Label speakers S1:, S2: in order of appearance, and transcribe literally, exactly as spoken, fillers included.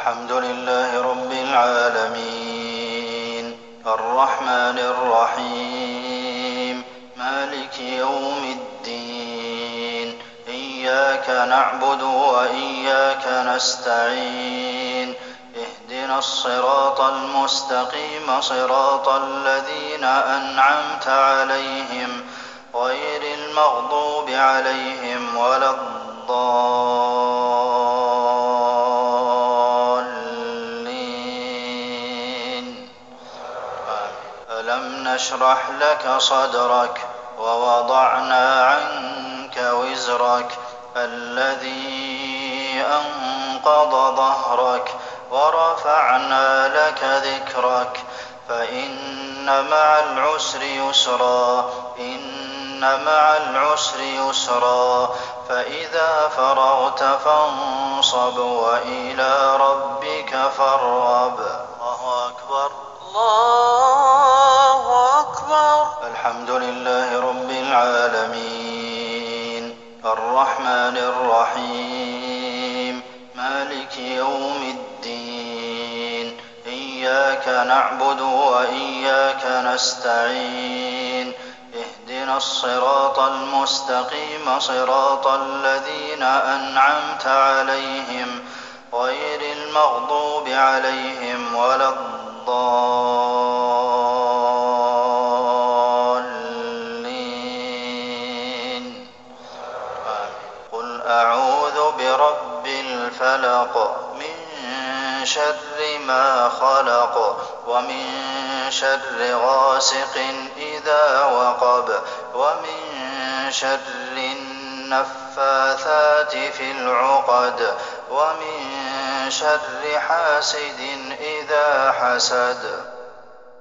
S1: الحمد لله رب العالمين الرحمن الرحيم مالك يوم الدين إياك نعبد وإياك نستعين اهدنا الصراط المستقيم صراط الذين أنعمت عليهم غير المغضوب عليهم ولا الضالين. ألم نشرح لك صدرك ووضعنا عنك وزرك الذي أنقض ظهرك ورفعنا لك ذكرك فإن مع العسر يسرا إن مع العسر يسرا فإذا فرغت فانصب وإلى ربك فارغب. الله أكبر
S2: الله أكبر.
S1: الحمد لله رب العالمين الرحمن الرحيم مالك يوم الدين إياك نعبد وإياك نستعين اهدنا الصراط المستقيم صراط الذين أنعمت عليهم غير المغضوب عليهم ولا الضالين. قل أعوذ برب الفلق من شر ما خلق ومن شر غاسق إذا وقب ومن شر النفاثات في العقد ومن شر حاسد إذا حسد.